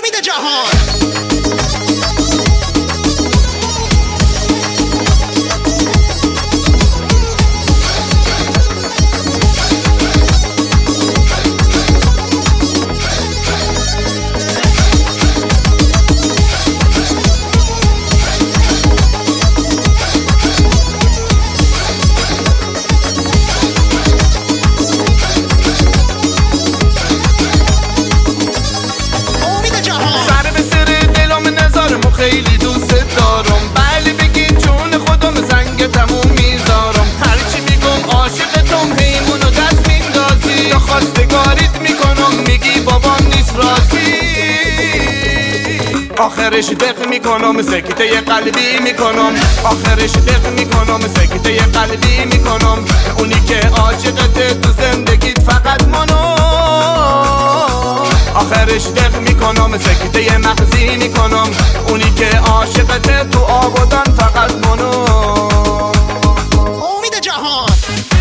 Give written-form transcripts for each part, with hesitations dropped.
امید جهان. خیلی دوست دارم، بله بگین چون خودم زنگ تموم میذارم. هرچی میگم عاشقتم هیمونو دست میندازی، یا خواستگاریت میکنم میگی بابام نیست راضی. آخرش دق میکنم سکته قلبی میکنم، آخرش دق میکنم سکته قلبی میکنم. اونی که عاشقته تو زندگیت فقط منو، آخرش دق میکنم سکته مغزی میکنم. اونی که عاشقته تو آبادان فقط منو. امید جهان.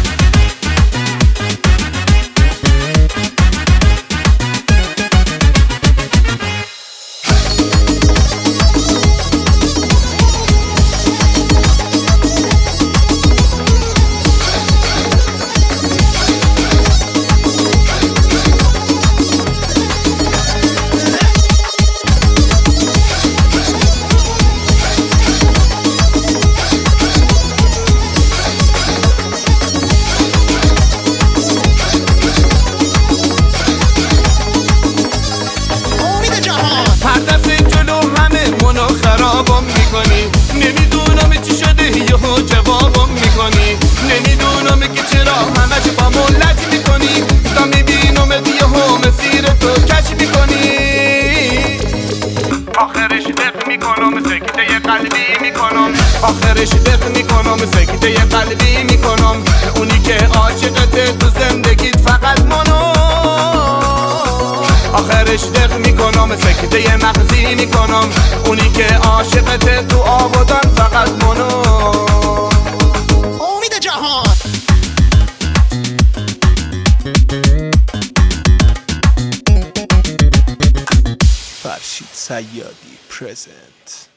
خرابم میکنی، نمیدونم چی شده یهو جوابم میکنی. نمیدونم که چرا همش با ملت میکنی، تا میبینم یهو مسیر تو کش میکنی. آخرش دق میکنم سکته قلبی میکنم، آخرش دق میکنم سکته قلبی میکنم. اونی که عاشقته تو زندگیت فقط منو، آخرش دق میکنم سکته مغزی میکنم. اونی که عاشقته تو آبادان فقط منو. امید جهان. فرشید سیادی پرزنت.